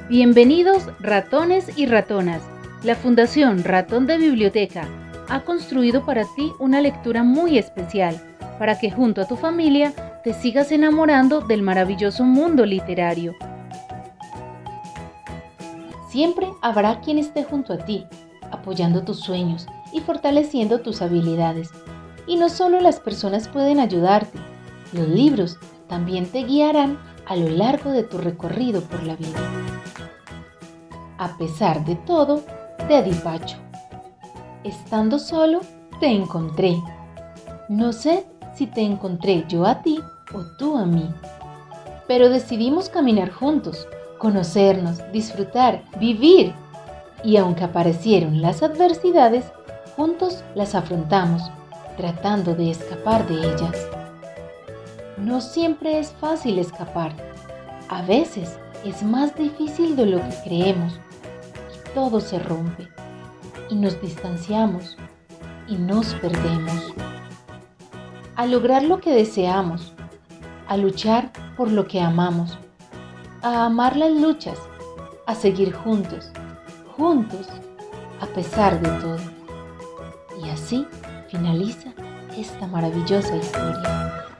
Bienvenidos ratones y ratonas. La Fundación Ratón de Biblioteca ha construido para ti una lectura muy especial para que junto a tu familia te sigas enamorando del maravilloso mundo literario. Siempre habrá quien esté junto a ti, apoyando tus sueños y fortaleciendo tus habilidades. Y no solo las personas pueden ayudarte, los libros también te guiarán a lo largo de tu recorrido por la vida. A pesar de todo, de Edipacho. Estando solo, te encontré. No sé si te encontré yo a ti o tú a mí, pero decidimos caminar juntos, conocernos, disfrutar, vivir. Y aunque aparecieron las adversidades, juntos las afrontamos, tratando de escapar de ellas. No siempre es fácil escapar. A veces es más difícil de lo que creemos. Y todo se rompe. Y nos distanciamos. Y nos perdemos. A lograr lo que deseamos. A luchar por lo que amamos. A amar las luchas. A seguir juntos. Juntos, a pesar de todo. Y así finaliza esta maravillosa historia.